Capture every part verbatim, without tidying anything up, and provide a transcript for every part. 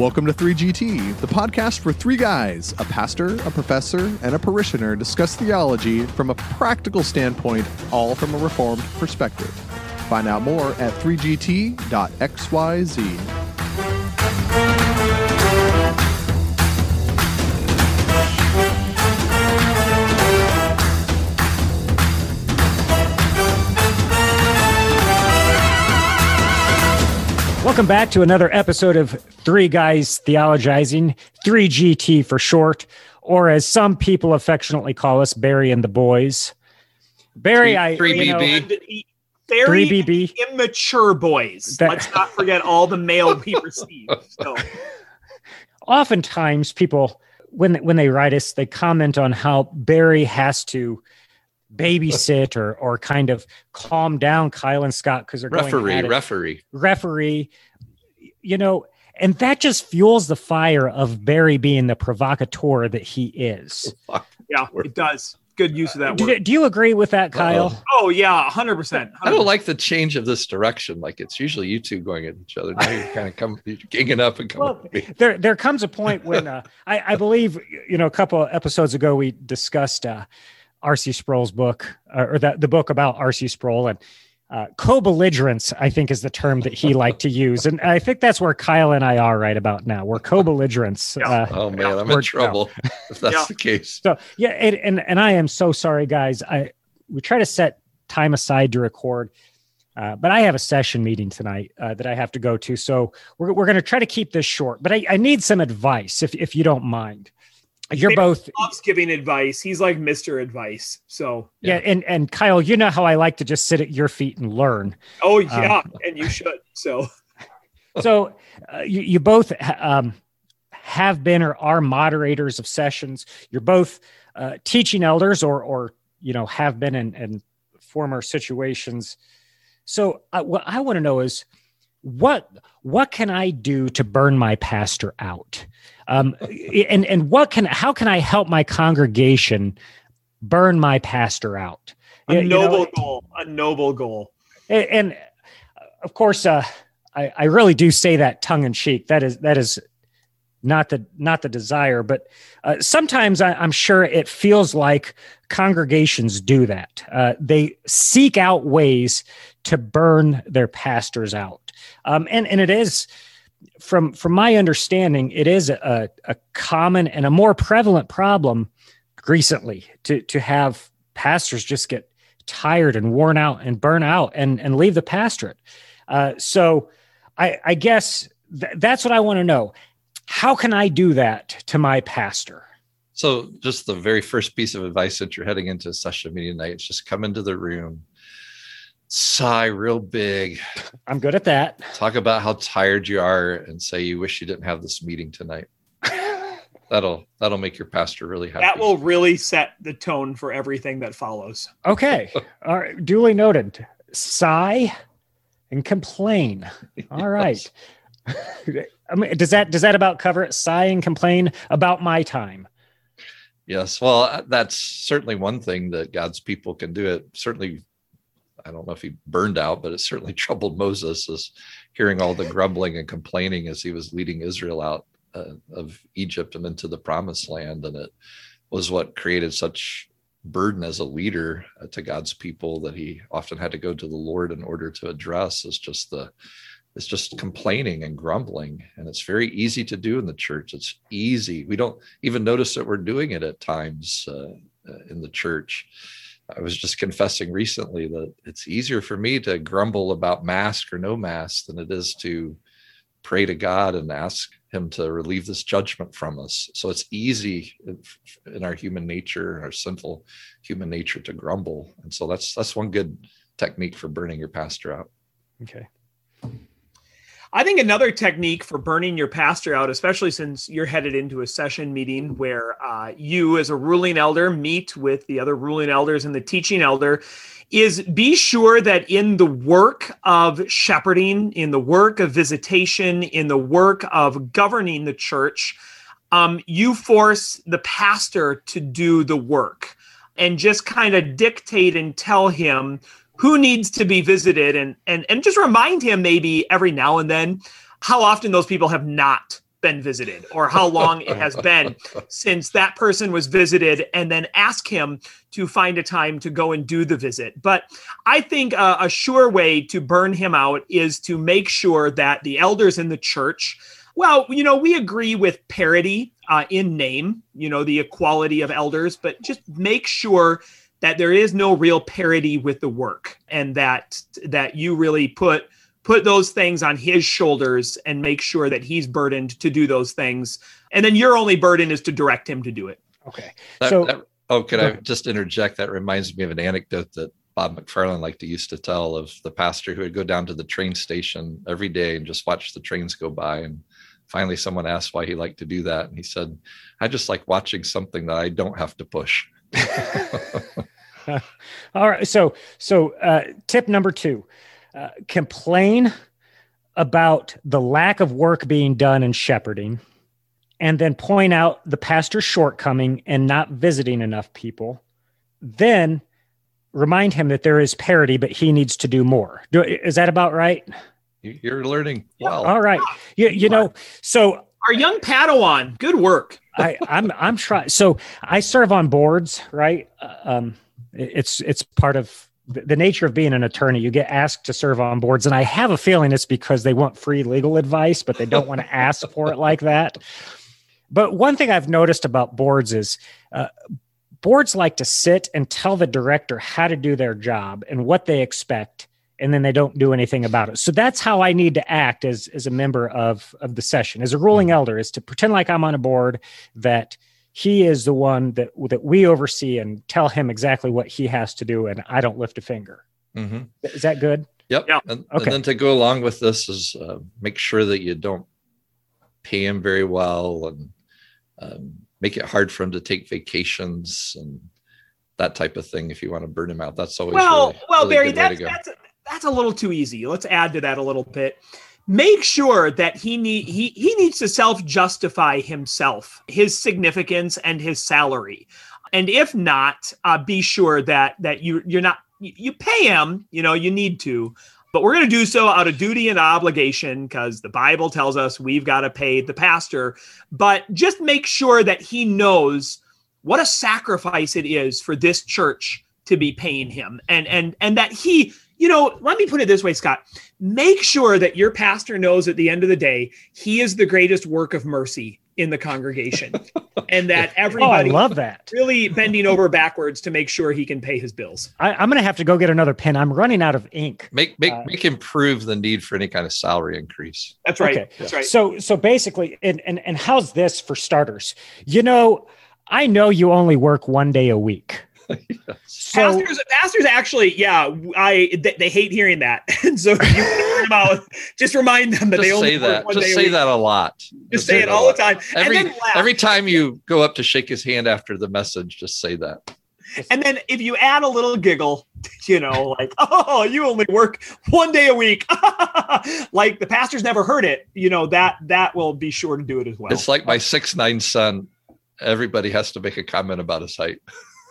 Welcome to three G T, the podcast for three guys, a pastor, a professor, and a parishioner discuss theology from a practical standpoint, all from a Reformed perspective. Find out more at three G T dot X Y Z. Welcome back to another episode of Three Guys Theologizing, three G T for short, or as some people affectionately call us, Barry and the Boys. Barry, I three B B. You know, Very three B B. immature boys. That- Let's not forget all the mail we receive. So. Oftentimes people, when, when they write us, they comment on how Barry has to babysit or or kind of calm down Kyle and Scott because they're Referee, going at it. referee. referee, you know, and that just fuels the fire of Barry being the provocateur that he is. Yeah, it does. Good use of that Do, word. do you agree with that, Kyle? Uh-oh. Oh, yeah, one hundred percent. I don't like the change of this direction. Like it's usually you two going at each other. Now you're kind of coming, you're ganging up and coming. Well, at me. there there comes a point when uh, I, I believe, you know, a couple of episodes ago we discussed uh, R C Sproul's book, uh, or that the book about R C Sproul, and uh, co-belligerence, I think, is the term that he liked to use, and I think that's where Kyle and I are right about now. We're co-belligerents. Yeah. Uh, Oh man, I'm We're- in trouble if that's Yeah. the case. So yeah, and, and and I am so sorry, guys. I we try to set time aside to record, uh, but I have a session meeting tonight uh, that I have to go to. So we're we're going to try to keep this short. But I, I need some advice, if if you don't mind. You're Maybe both, Loves giving advice. He's like Mister Advice. So, yeah, and and Kyle, you know how I like to just sit at your feet and learn. oh, yeah, and you should. So, So uh, you you both um, have been or are moderators of sessions. You're both uh, teaching elders, or or you know have been in, in former situations. So uh, what I want to know is what what can I do to burn my pastor out, um, and and what can how can I help my congregation burn my pastor out? a You- you know, noble goal. A noble goal. and, and uh, of course, uh, I, I really do say that tongue in cheek. That is that is not the not the desire, but uh, sometimes I, I'm sure it feels like congregations do that. Uh, they seek out ways to burn their pastors out, um, and and it is from from my understanding, it is a, a common and a more prevalent problem recently to to have pastors just get tired and worn out and burn out and, and leave the pastorate. Uh, so I, I guess th- that's what I want to know. How can I do that to my pastor? So just the very first piece of advice that you're heading into a session meeting tonight is just come into the room, sigh real big, I'm good at that. talk about how tired you are, and say you wish you didn't have this meeting tonight. That'll that'll make your pastor really happy. That will really set the tone for everything that follows. Okay. All right. Duly noted. Sigh and complain. All right. I mean, does that does that about cover it? Sigh and complain about my time. Yes. Well, that's certainly one thing that God's people can do. It certainly, I don't know if he burned out, but it certainly troubled Moses, is hearing all the grumbling and complaining as he was leading Israel out uh, of Egypt and into the promised land. And it was what created such burden as a leader uh, to God's people that he often had to go to the Lord in order to address, is just the It's just complaining and grumbling. And it's very easy to do in the church. It's easy. We don't even notice that we're doing it at times uh, in the church. I was just confessing recently that it's easier for me to grumble about mask or no mask than it is to pray to God and ask him to relieve this judgment from us. So it's easy in our human nature, our sinful human nature, to grumble. And so that's that's one good technique for burning your pastor out. Okay. I think another technique for burning your pastor out, especially since you're headed into a session meeting where uh, you as a ruling elder meet with the other ruling elders and the teaching elder, is be sure that in the work of shepherding, in the work of visitation, in the work of governing the church, um, you force the pastor to do the work and just kind of dictate and tell him who needs to be visited, and and and just remind him maybe every now and then how often those people have not been visited or how long it has been since that person was visited, and then ask him to find a time to go and do the visit. But I think uh, a sure way to burn him out is to make sure that the elders in the church, well, you know, we agree with parity uh, in name, you know, the equality of elders, but just make sure that there is no real parity with the work, and that that you really put put those things on his shoulders and make sure that he's burdened to do those things. And then your only burden is to direct him to do it. Okay. That, so, that, oh, could I just interject? That reminds me of an anecdote that Bob McFarland liked to used to tell of the pastor who would go down to the train station every day and just watch the trains go by. And finally, someone asked why he liked to do that. And he said, I just like watching something that I don't have to push. All right. So, so uh, tip number two, uh, complain about the lack of work being done in shepherding, and then point out the pastor's shortcoming and not visiting enough people. Then remind him that there is parity, but he needs to do more. Do, is that about right? You're learning well. All right. You, you know, so our young Padawan, good work. I, I'm I'm trying. So I serve on boards, right? Uh, Um, it's it's part of the nature of being an attorney. You get asked to serve on boards, and I have a feeling it's because they want free legal advice, but they don't want to ask for it like that. But one thing I've noticed about boards is uh, boards like to sit and tell the director how to do their job and what they expect, and then they don't do anything about it. So that's how I need to act as, as a member of, of the session, as a ruling elder, is to pretend like I'm on a board, that he is the one that, that we oversee, and tell him exactly what he has to do, and I don't lift a finger. Mm-hmm. Is that good? Yep. Yeah. And, Okay. and then to go along with this is uh, make sure that you don't pay him very well, and um, make it hard for him to take vacations and that type of thing. If you want to burn him out, that's always Well, really, well, really Barry, good way to that's go. that's that's a little too easy. Let's add to that a little bit. Make sure that he need he he needs to self-justify himself, his significance, and his salary. And if not, uh, be sure that that you you're not you, you pay him. You know, you need to, but we're going to do so out of duty and obligation, because the Bible tells us we've got to pay the pastor. But just make sure that he knows what a sacrifice it is for this church to be paying him, and and and that he, you know, let me put it this way, Scott, make sure that your pastor knows at the end of the day, he is the greatest work of mercy in the congregation, and that everybody Oh, I love that. really bending over backwards to make sure he can pay his bills. I, I'm going to have to go get another pen. I'm running out of ink. Make make Uh, make him prove the need for any kind of salary increase. That's right. Okay. That's right. So, so basically, and, and, and how's this for starters? You know, I know you only work one day a week. So, Pastors, pastors actually, yeah, I they, they hate hearing that, and so if you want to worry about, just remind them that Just they only say work that. one Just day a say week. that a lot. Just say it a all lot. the time, Every and then laugh. every time you go up to shake his hand after the message, just say that. And then if you add a little giggle, you know, like, oh, you only work one day a week, like the pastor's never heard it, you know, that that will be sure to do it as well. It's like my six nine son. Everybody has to make a comment about his height.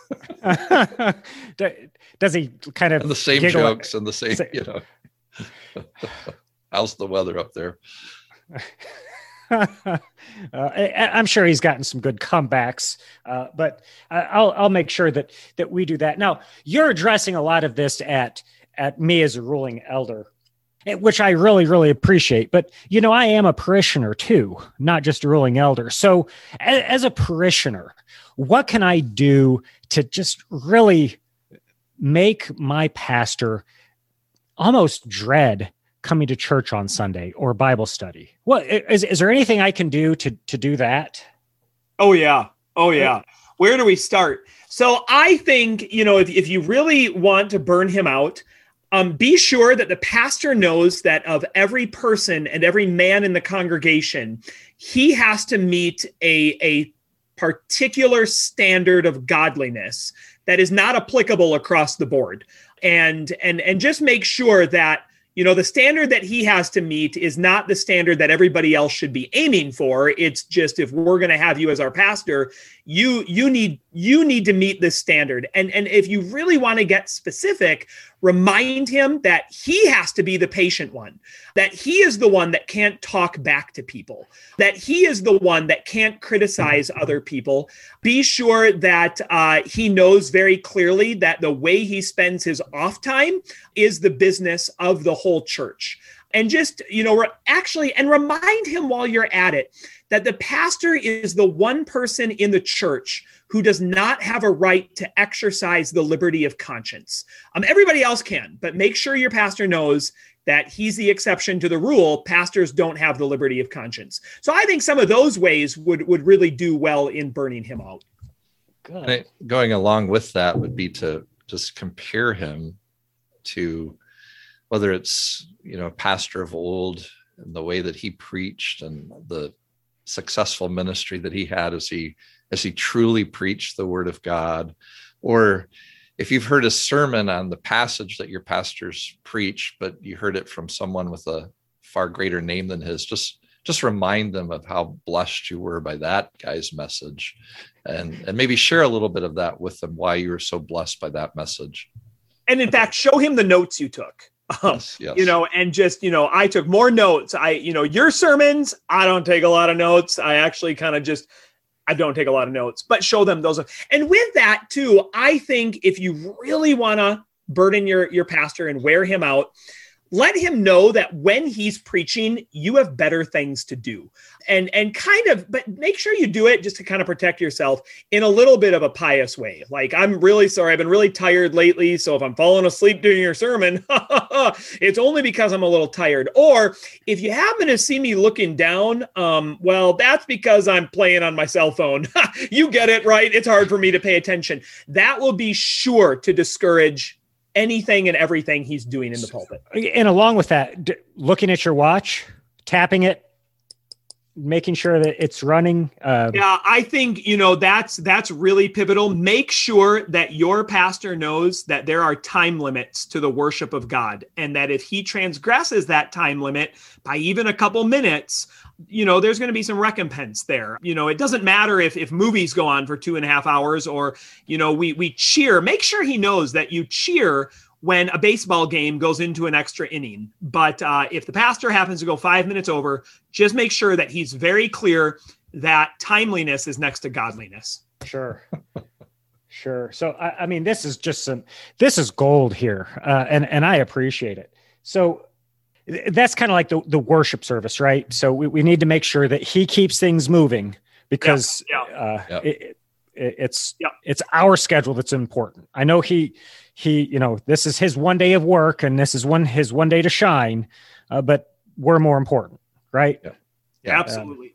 does he kind of And the same giggle at- jokes and the same, Say- you know. How's the weather up there? uh, I, I'm sure he's gotten some good comebacks, uh, but I- I'll I'll make sure that that we do that. Now, you're addressing a lot of this at at me as a ruling elder, eh, which I really really appreciate. But you know, I am a parishioner too, not just a ruling elder. So, as, as a parishioner, what can I do to just really make my pastor almost dread coming to church on Sunday or Bible study? What is, is there anything I can do to, to do that? Oh, yeah. Oh, yeah. Where do we start? So I think, you know, if, if you really want to burn him out, um, be sure that the pastor knows that of every person and every man in the congregation, he has to meet a, a particular standard of godliness that is not applicable across the board. And, and, and just make sure that, you know, the standard that he has to meet is not the standard that everybody else should be aiming for. It's just, if we're going to have you as our pastor, you, you need you need to meet this standard. And, and if you really want to get specific, remind him that he has to be the patient one, that he is the one that can't talk back to people, that he is the one that can't criticize other people. Be sure that uh, he knows very clearly that the way he spends his off time is the business of the whole church. And just, you know, actually, and remind him while you're at it, that the pastor is the one person in the church who does not have a right to exercise the liberty of conscience. Um, everybody else can, but make sure your pastor knows that he's the exception to the rule. Pastors don't have the liberty of conscience. So I think some of those ways would, would really do well in burning him out. Good. And it, going along with that would be to just compare him to whether it's, you know, a pastor of old and the way that he preached and the successful ministry that he had as he as he truly preached the word of God, or if you've heard a sermon on the passage that your pastors preach, but you heard it from someone with a far greater name than his, just just remind them of how blessed you were by that guy's message, and and maybe share a little bit of that with them, why you were so blessed by that message. And in fact, show him the notes you took. Um, yes, yes. You know, and just, you know, I took more notes. I, you know, your sermons, I don't take a lot of notes. I actually kind of just, I don't take a lot of notes, but show them those. And with that too, I think if you really want to burden your, your pastor and wear him out, let him know that when he's preaching, you have better things to do. And, and kind of, but make sure you do it just to kind of protect yourself in a little bit of a pious way. Like, I'm really sorry, I've been really tired lately. So if I'm falling asleep during your sermon, it's only because I'm a little tired. Or if you happen to see me looking down, um, well, that's because I'm playing on my cell phone. You get it, right? It's hard for me to pay attention. That will be sure to discourage anything and everything he's doing in the pulpit. And along with that, d- looking at your watch, tapping it, making sure that it's running. Uh, yeah, I think, you know, that's, that's really pivotal. Make sure that your pastor knows that there are time limits to the worship of God, and that if he transgresses that time limit by even a couple minutes, you know, there's going to be some recompense there. You know, it doesn't matter if, if movies go on for two and a half hours or, you know, we, we cheer. Make sure he knows that you cheer when a baseball game goes into an extra inning. But uh, if the pastor happens to go five minutes over, just make sure that he's very clear that timeliness is next to godliness. Sure. Sure. So, I, I mean, this is just some, this is gold here. Uh, and, and I appreciate it. So that's kind of like the, the worship service, right? So we, we need to make sure that he keeps things moving, because yeah, yeah. Uh, yeah. It, it, it's yeah. it's our schedule that's important. I know he he you know, this is his one day of work and this is one his one day to shine, uh, but we're more important, right? Yeah, yeah. Absolutely.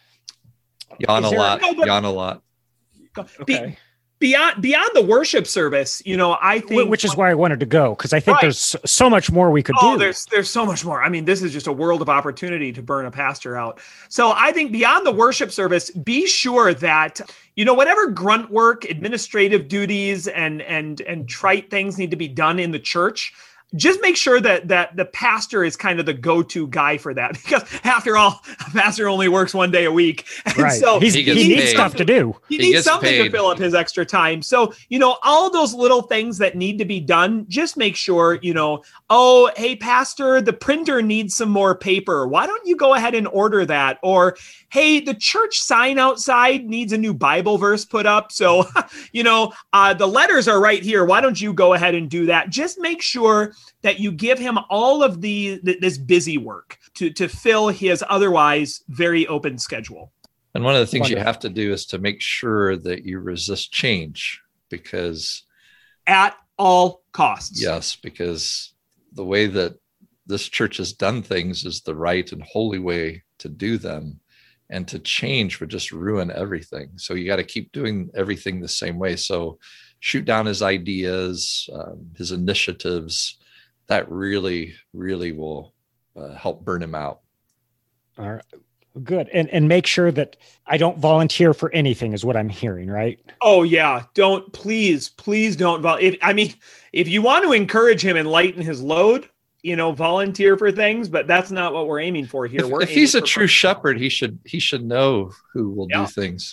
Um, yawn a lot. No, but, yawn a lot. Okay. Beyond beyond the worship service, you know, I think, which is why I wanted to go, because I think right. there's so much more we could oh, do. There's there's so much more. I mean, this is just a world of opportunity to burn a pastor out. So I think beyond the worship service, be sure that, you know, whatever grunt work, administrative duties, and and and trite things need to be done in the church, just make sure that that the pastor is kind of the go-to guy for that, because after all, a pastor only works one day a week. And right. so He's, he, he needs stuff to do. He, he needs something paid. to fill up his extra time. So, you know, all those little things that need to be done, just make sure, you know, oh, hey, pastor, the printer needs some more paper. Why don't you go ahead and order that? Or, hey, the church sign outside needs a new Bible verse put up. So, you know, uh, the letters are right here. Why don't you go ahead and do that? Just make sure that you give him all of the this busy work to, to fill his otherwise very open schedule. And one of the things Wonderful. you have to do is to make sure that you resist change, because at all costs. Yes, because the way that this church has done things is the right and holy way to do them. And to change would just ruin everything. So you got to keep doing everything the same way. So shoot down his ideas, um, his initiatives. That really, really will uh, help burn him out. All right. Good. And and make sure that I don't volunteer for anything is what I'm hearing, right? Oh, yeah. Don't, please, please don't. Vol- if, I mean, if you want to encourage him and lighten his load, you know, volunteer for things, but that's not what we're aiming for here. If, We're if he's a for true shepherd, he should he should know who will yeah. do things.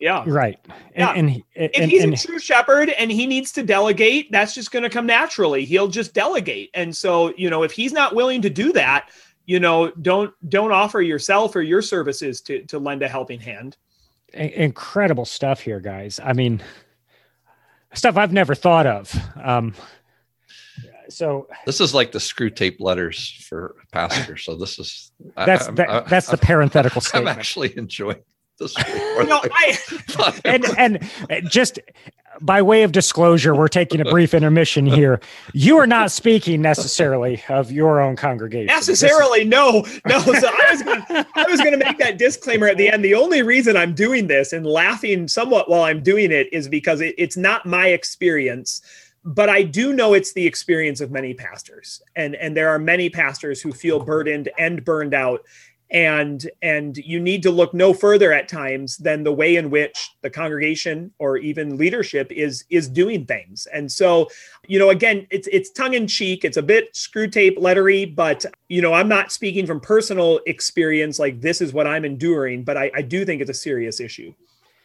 Yeah. Right. Yeah. And, and, and if he's and, a true shepherd and he needs to delegate, that's just going to come naturally. He'll just delegate. And so, you know, if he's not willing to do that, you know, don't, don't offer yourself or your services to, to lend a helping hand. Incredible stuff here, guys. I mean, stuff I've never thought of. Um, so this is like the screw tape letters for a pastor. So this is, that's, I, that, I, that's the I'm, parenthetical statement. I'm actually enjoying this. You know, I, and, and just by way of disclosure, we're taking a brief intermission here. You are not speaking necessarily of your own congregation. Necessarily, no, no. So I was gonna, I was going to make that disclaimer at the end. The only reason I'm doing this and laughing somewhat while I'm doing it is because it, it's not my experience, but I do know it's the experience of many pastors, and and there are many pastors who feel burdened and burned out. And, and you need to look no further at times than the way in which the congregation or even leadership is, is doing things. And so, you know, again, it's, it's tongue in cheek. It's a bit screw tape lettery, but, you know, I'm not speaking from personal experience, like this is what I'm enduring, but I, I do think it's a serious issue.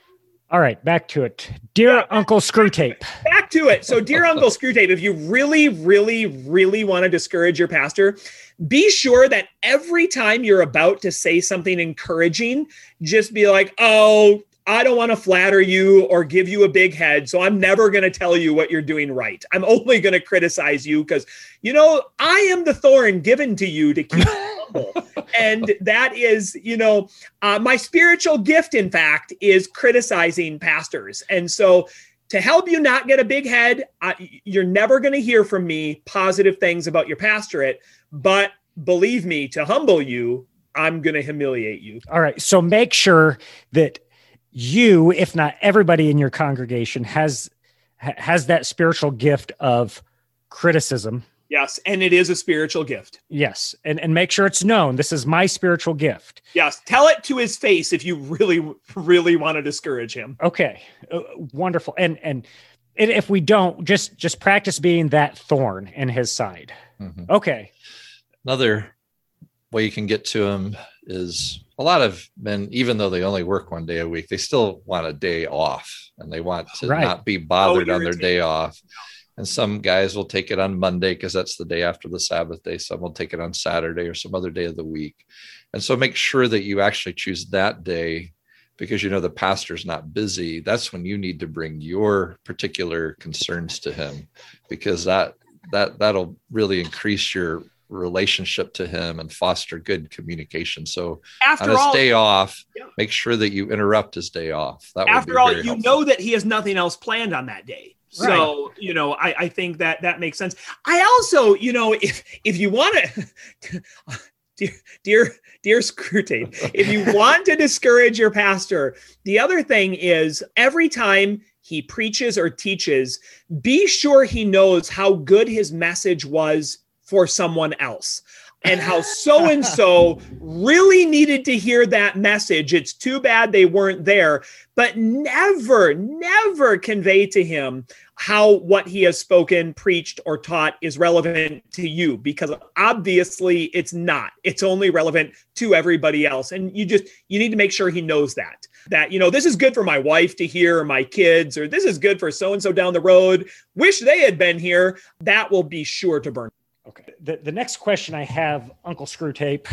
All right, back to it. Dear Yeah, Uncle Screwtape. Back to it. So, dear Uncle Screwtape, if you really, really, really want to discourage your pastor, be sure that every time you're about to say something encouraging, just be like, oh, I don't want to flatter you or give you a big head, so I'm never going to tell you what you're doing right. I'm only going to criticize you because, you know, I am the thorn given to you to keep you humble. And that is, you know, uh, my spiritual gift, in fact, is criticizing pastors. And so to help you not get a big head, uh, you're never going to hear from me positive things about your pastorate. But believe me, to humble you, I'm going to humiliate you. All right. So make sure that you, if not everybody in your congregation, has has that spiritual gift of criticism. Yes. And it is a spiritual gift. Yes. And, and make sure it's known. This is my spiritual gift. Yes. Tell it to his face if you really, really want to discourage him. Okay. Uh, wonderful. And, and and if we don't, just, just practice being that thorn in his side. Mm-hmm. Okay. Another way you can get to him is a lot of men, even though they only work one day a week, they still want a day off and they want to right. not be bothered oh, on their day off. And some guys will take it on Monday because that's the day after the Sabbath day. Some will take it on Saturday or some other day of the week. And so make sure that you actually choose that day because, you know, the pastor's not busy. That's when you need to bring your particular concerns to him because that, that, that'll really increase your relationship to him and foster good communication. So after on his all, day off, yeah. make sure that you interrupt his day off. That after all, you helpful. know that he has nothing else planned on that day. So, right. you know, I, I think that that makes sense. I also, you know, if if you want to, dear, dear, dear Screwtape, if you want to discourage your pastor, the other thing is every time he preaches or teaches, be sure he knows how good his message was for someone else. And how so-and-so really needed to hear that message. It's too bad they weren't there, but never, never convey to him how what he has spoken, preached, or taught is relevant to you, because obviously it's not. It's only relevant to everybody else. And you just, you need to make sure he knows that, that, you know, this is good for my wife to hear, or my kids, or this is good for so-and-so down the road. Wish they had been here. That will be sure to burn. Okay. The the next question I have, Uncle Screwtape,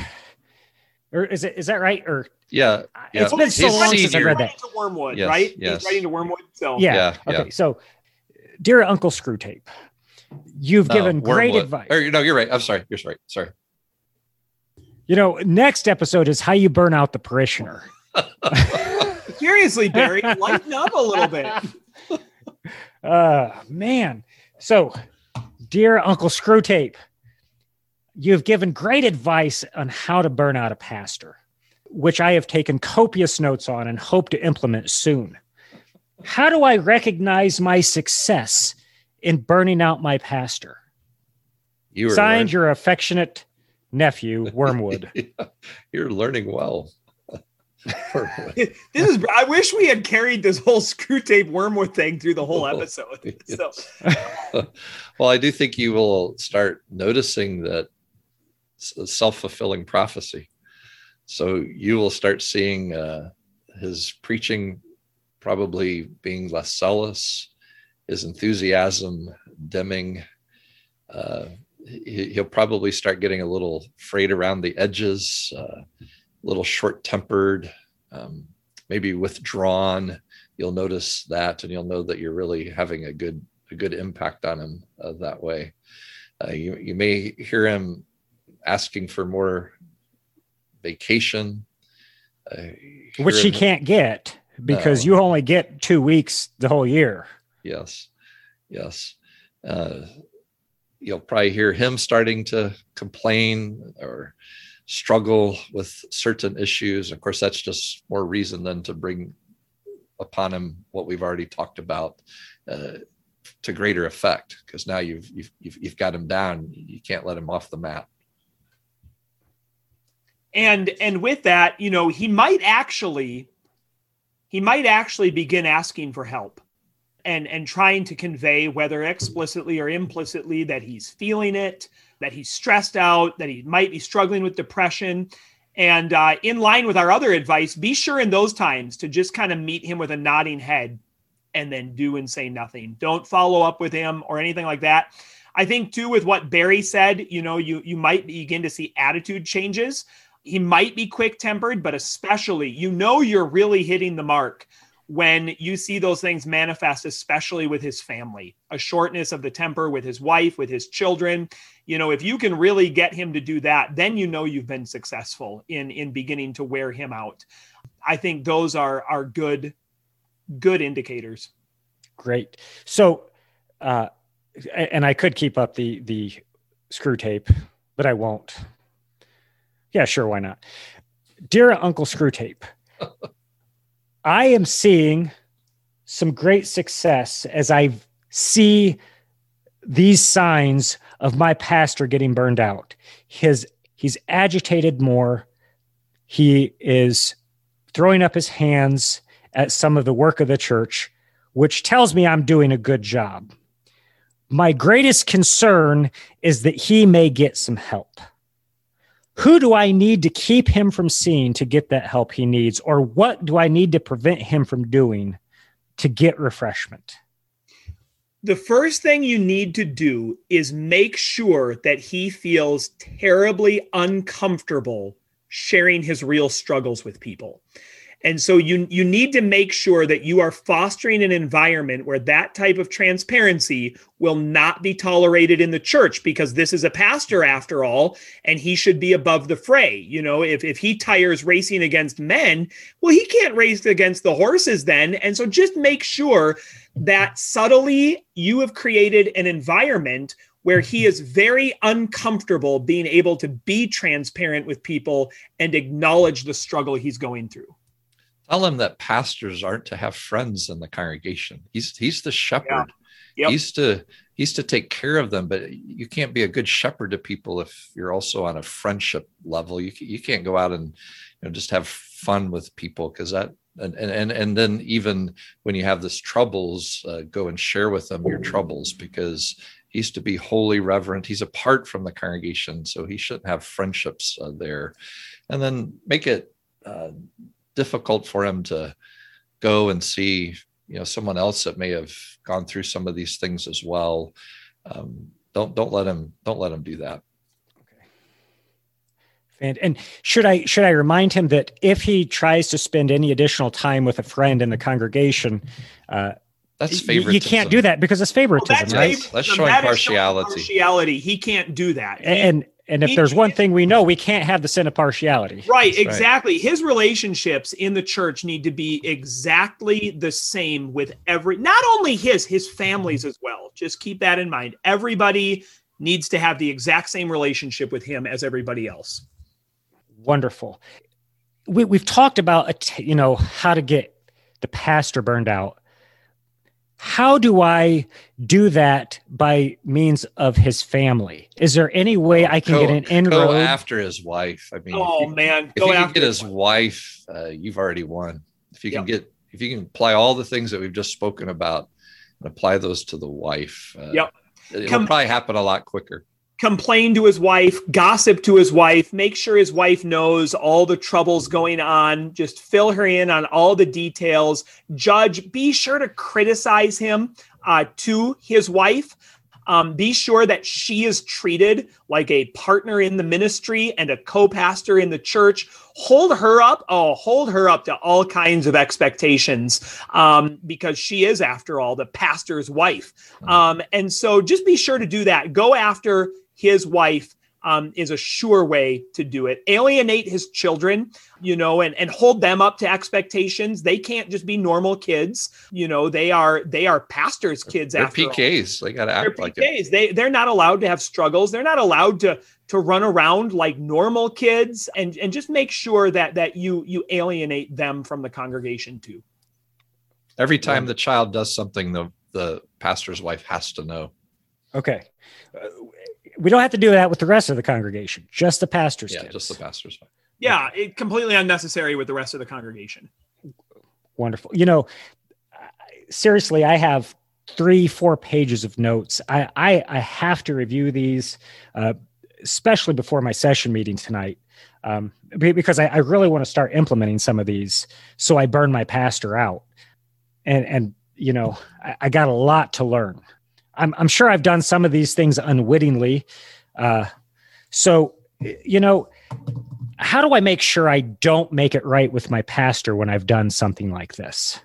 or is it is that right? Or yeah, yeah. It's been so He's long since I read that. To Wormwood, yes, right? Yes. He's writing to Wormwood. So yeah. yeah okay. Yeah. So, dear Uncle Screwtape, you've no, given great Wormwood. advice. Or, no, you're right. I'm sorry. You're right. Sorry. You know, next episode is how you burn out the parishioner. Seriously, Barry, lighten up a little bit. Uh, man. So, dear Uncle Screwtape, you've given great advice on how to burn out a pastor, which I have taken copious notes on and hope to implement soon. How do I recognize my success in burning out my pastor? You were Signed, learning. your affectionate nephew, Wormwood. Yeah, you're learning well. This is. I wish we had carried this whole Screwtape Wormwood thing through the whole episode. So, well, I do think you will start noticing that self-fulfilling prophecy. So you will start seeing uh, his preaching probably being less zealous, his enthusiasm dimming. Uh, he, he'll probably start getting a little frayed around the edges, uh, a little short-tempered, um, maybe withdrawn. You'll notice that, and you'll know that you're really having a good a good impact on him uh, that way. Uh, you you may hear him asking for more vacation, uh, which he can't get because no. you only get two weeks the whole year. Yes, yes. Uh, you'll probably hear him starting to complain or struggle with certain issues. Of course, that's just more reason than to bring upon him what we've already talked about uh, to greater effect, because now you've, you've you've you've got him down. You can't let him off the mat. And and with that, you know, he might actually he might actually begin asking for help and and trying to convey, whether explicitly or implicitly, that he's feeling it, that he's stressed out, that he might be struggling with depression. And uh, in line with our other advice, be sure in those times to just kind of meet him with a nodding head and then do and say nothing. Don't follow up with him or anything like that. I think too, with what Barry said, you know, you you might begin to see attitude changes. He might be quick-tempered, but especially, you know, you're really hitting the mark when you see those things manifest, especially with his family, a shortness of the temper with his wife, with his children. You know, if you can really get him to do that, then you know you've been successful in, in beginning to wear him out. I think those are, are good, good indicators. Great. So, uh, and I could keep up the, the screw tape, but I won't. Yeah, sure. Why not? Dear Uncle Screwtape, I am seeing some great success as I see these signs of my pastor getting burned out. His, he's agitated more. He is throwing up his hands at some of the work of the church, which tells me I'm doing a good job. My greatest concern is that he may get some help. Who do I need to keep him from seeing to get that help he needs? Or what do I need to prevent him from doing to get refreshment? The first thing you need to do is make sure that he feels terribly uncomfortable sharing his real struggles with people. And so you, you need to make sure that you are fostering an environment where that type of transparency will not be tolerated in the church, because this is a pastor after all, and he should be above the fray. You know, if, if he tires racing against men, well, he can't race against the horses then. And so just make sure that subtly you have created an environment where he is very uncomfortable being able to be transparent with people and acknowledge the struggle he's going through. Tell him that pastors aren't to have friends in the congregation. He's he's the shepherd. Yeah. Yep. He's to he's to take care of them. But you can't be a good shepherd to people if you're also on a friendship level. You you can't go out and, you know, just have fun with people, because that and and and then even when you have this troubles, uh, go and share with them your troubles, because he's to be wholly reverent. He's apart from the congregation, so he shouldn't have friendships uh, there. And then make it Uh, difficult for him to go and see, you know, someone else that may have gone through some of these things as well. Um, don't don't let him don't let him do that. Okay. And and should I should I remind him that if he tries to spend any additional time with a friend in the congregation, uh, that's favoritism. You can't do that because it's favoritism, well, that's right? That's, that's showing that partiality. Showing partiality. He can't do that. He, and And if he, there's one thing we know, we can't have the sin of partiality. Right, That's exactly. Right. His relationships in the church need to be exactly the same with every, not only his, his families as well. Just keep that in mind. Everybody needs to have the exact same relationship with him as everybody else. Wonderful. We, we've talked about, you know, how to get the pastor burned out. How do I do that by means of his family? Is there any way I can go, get an inroad? Go after his wife. I mean, oh if you, man, if go you can after get his wife, uh, you've already won. If you can yep. get, if you can apply all the things that we've just spoken about and apply those to the wife, uh, yep. it'll Com- probably happen a lot quicker. complain to his wife, gossip to his wife, make sure his wife knows all the troubles going on, just fill her in on all the details. Judge, be sure to criticize him uh, to his wife. Um, be sure that she is treated like a partner in the ministry and a co-pastor in the church. Hold her up. Oh, hold her up to all kinds of expectations um, because she is, after all, the pastor's wife. Um, and so just be sure to do that. Go after his wife um, is a sure way to do it. Alienate his children, you know, and, and hold them up to expectations. They can't just be normal kids. You know, they are they are pastors' kids. They're after P Ks. all. They got to act They're like P Ks. it. They they're not allowed to have struggles. They're not allowed to to run around like normal kids. And and just make sure that that you you alienate them from the congregation too. Every time the child does something, the the pastor's wife has to know. Okay. Uh, we don't have to do that with the rest of the congregation, just the pastor's Yeah, kids. just the pastor's wife. Yeah, it completely unnecessary with the rest of the congregation. Wonderful. You know, seriously, I have three, four pages of notes. I I, I have to review these, uh, especially before my session meeting tonight, um, because I, I really want to start implementing some of these so I burn my pastor out. And, and you know, I, I got a lot to learn. I'm, I'm sure I've done some of these things unwittingly. Uh, so, you know, how do I make sure I don't make it right with my pastor when I've done something like this?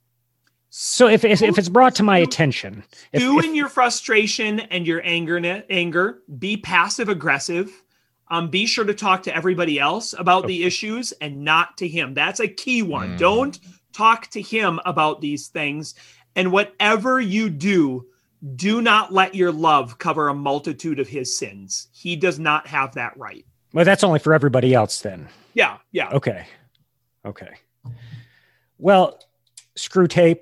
So if if, if it's brought to my attention, if, Do if, in your frustration and your anger, anger, be passive aggressive. Um, be sure to talk to everybody else about the issues and not to him. That's a key one. Mm. Don't talk to him about these things. And whatever you do, do not let your love cover a multitude of his sins. He does not have that right. well, that's only for everybody else then. Yeah, yeah. Okay. Okay. Well, Screw Tape,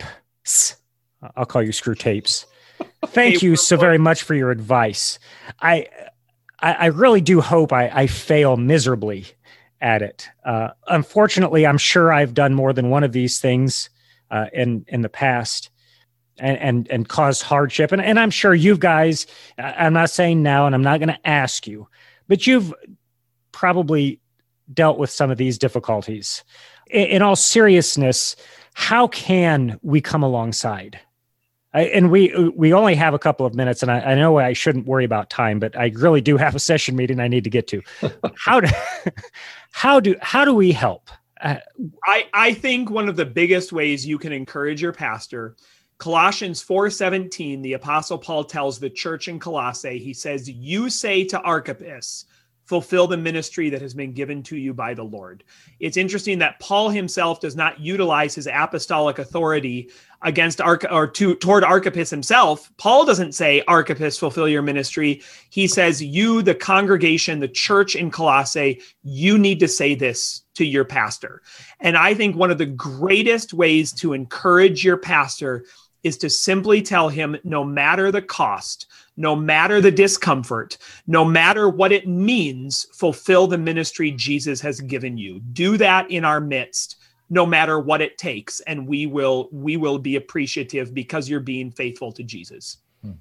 I'll call you Screw Tapes. Thank Okay, you we're- so very much for your advice. I I, I really do hope I, I fail miserably at it. Uh, unfortunately, I'm sure I've done more than one of these things uh, in in the past. And, and and caused hardship. And, and I'm sure you guys, I'm not saying now, and I'm not going to ask you, but you've probably dealt with some of these difficulties. In, in all seriousness, how can we come alongside? I, and we we only have a couple of minutes, and I, I know I shouldn't worry about time, but I really do have a session meeting I need to get to. How do how do how do we help? Uh, I, I think one of the biggest ways you can encourage your pastor, Colossians four seventeen, the Apostle Paul tells the church in Colossae, he says, you say to Archippus, fulfill the ministry that has been given to you by the Lord. It's interesting that Paul himself does not utilize his apostolic authority against Arch- or to, toward Archippus himself. Paul doesn't say, Archippus, fulfill your ministry. He says, you, the congregation, the church in Colossae, you need to say this to your pastor. And I think one of the greatest ways to encourage your pastor is to simply tell him, no matter the cost, no matter the discomfort, no matter what it means, fulfill the ministry Jesus has given you. Do that in our midst, no matter what it takes. And we will, we will be appreciative because you're being faithful to Jesus.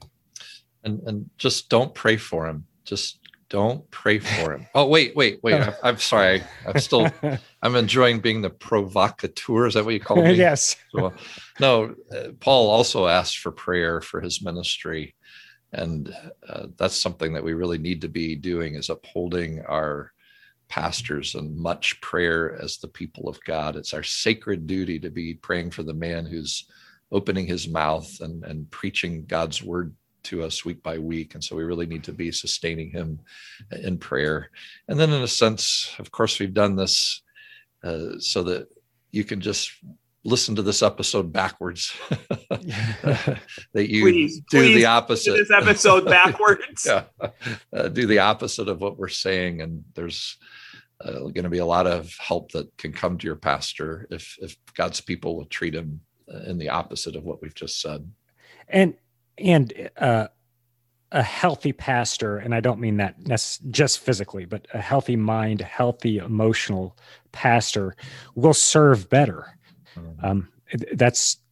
And and just don't pray for him. Just don't pray for him. Oh, wait, wait, wait. I'm, I'm sorry. I'm still, I'm enjoying being the provocateur. Is that what you call me? yes. So, no, uh, Paul also asked for prayer for his ministry. And uh, that's something that we really need to be doing, is upholding our pastors and much prayer as the people of God. It's our sacred duty to be praying for the man who's opening his mouth and, and preaching God's word to us week by week. And so we really need to be sustaining him in prayer. And then in a sense, of course, we've done this uh, so that you can just listen to this episode backwards. That you Please, do please the opposite. do this episode backwards. Yeah. Uh, do the opposite of what we're saying. And there's uh, going to be a lot of help that can come to your pastor if, if God's people will treat him in the opposite of what we've just said. And and uh, a healthy pastor, and I don't mean that nec- just physically, but a healthy mind, healthy emotional pastor will serve better. Um, that's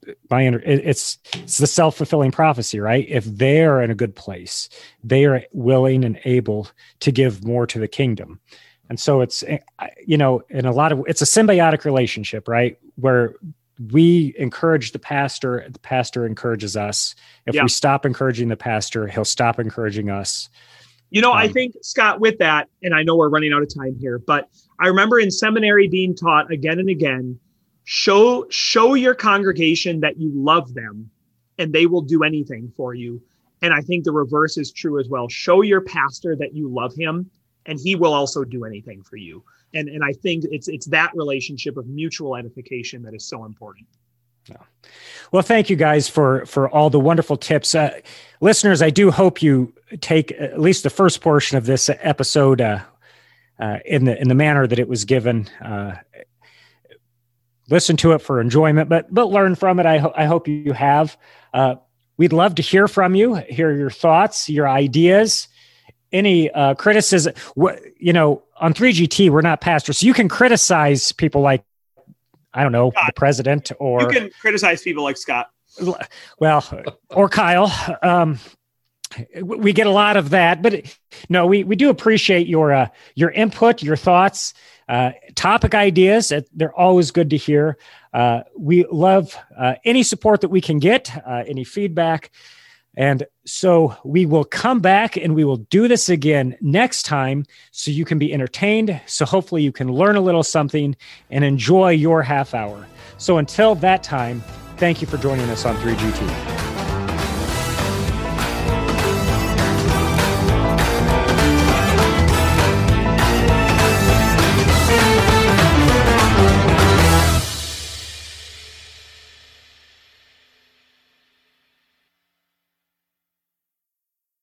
my it's it's the self-fulfilling prophecy, right? If they're in a good place, they are willing and able to give more to the kingdom. And so it's, you know, in a lot of, it's a symbiotic relationship, right? Where we encourage the pastor, the pastor encourages us. If yeah. we stop encouraging the pastor, he'll stop encouraging us. You know, Um, I think, Scott, with that, and I know we're running out of time here, but I remember in seminary being taught again and again, show show your congregation that you love them and they will do anything for you. And I think the reverse is true as well. Show your pastor that you love him and he will also do anything for you. And and I think it's it's that relationship of mutual edification that is so important. Well, thank you guys for, for all the wonderful tips. Uh, listeners, I do hope you take at least the first portion of this episode uh, uh, in the in the manner that it was given. Uh, listen to it for enjoyment, but but learn from it. I, ho- I hope you have. Uh, we'd love to hear from you, hear your thoughts, your ideas, any uh, criticism. What, you know, on three G T, we're not pastors, so you can criticize people like, I don't know, Scott. the president, or You can criticize people like Scott. well, or Kyle. Um, we get a lot of that, but no, we, we do appreciate your, uh, your input, your thoughts, uh, topic ideas. They're always good to hear. Uh, we love uh, any support that we can get, uh, any feedback. And so we will come back and we will do this again next time so you can be entertained. So hopefully you can learn a little something and enjoy your half hour. So until that time, thank you for joining us on three G T.